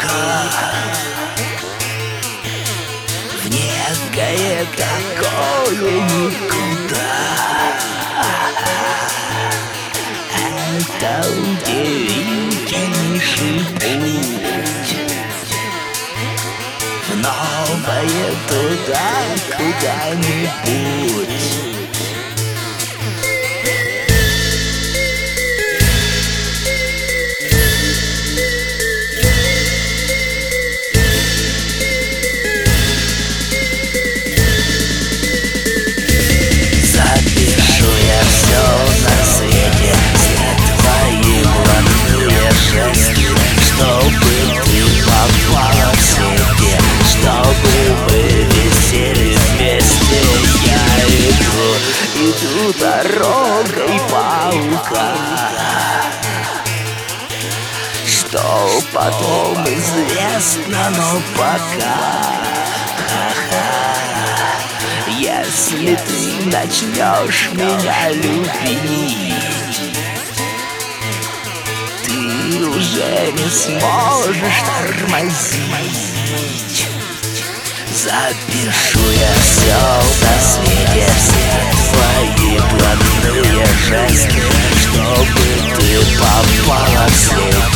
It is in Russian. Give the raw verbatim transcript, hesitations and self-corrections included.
В некое такое никуда. Это удивительнейший путь в новое туда куда-нибудь. Запишу я все на свете, все твои блатные жесты, чтобы ты попала в сети, чтобы мы висели вместе. Я иду, иду дорогой паука, что потом известно, но пока. Если ты начнешь меня любить, ты уже не сможешь тормозить. Запишу я все на свете, все твои блатные жесты, чтобы ты попала в сеть,